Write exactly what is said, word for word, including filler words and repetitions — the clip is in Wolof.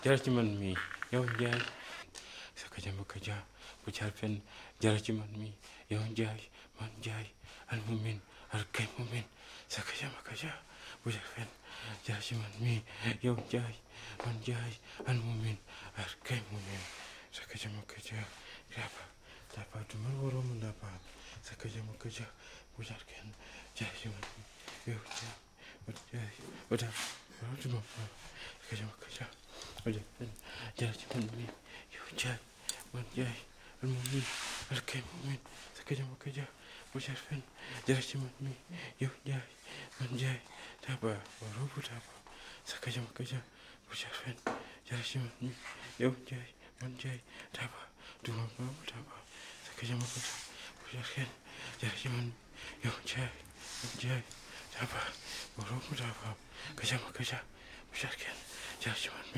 jara ci man mi yow njaay saka jama ka ja bu jar fen jara ci man mi yow njaay man njaay al mumin al kay mumin saka jama ka ja bu jar fen jara ci man mi yow njaay man njaay al mumin al kay mumin saka jama ka ja rapa rapa tu man woro mun rapa saka jama ka ja bu jar ken jara ci man mi yow njaay man njaay wada wada ma saka jama ka ja وجه جرت مني يوجاي من جاي المؤمن الكي مؤمن سكجا مكجا وشرفن جرت مني يوجاي من جاي تابا وروب تابا سكجا مكجا وشرفن جرت مني يوجاي من جاي تابا دوما باب تابا سكجا مكجا وشرفن جرت مني يوجاي من جاي تابا وروب تابا كجا مكجا وشرفن جرت مني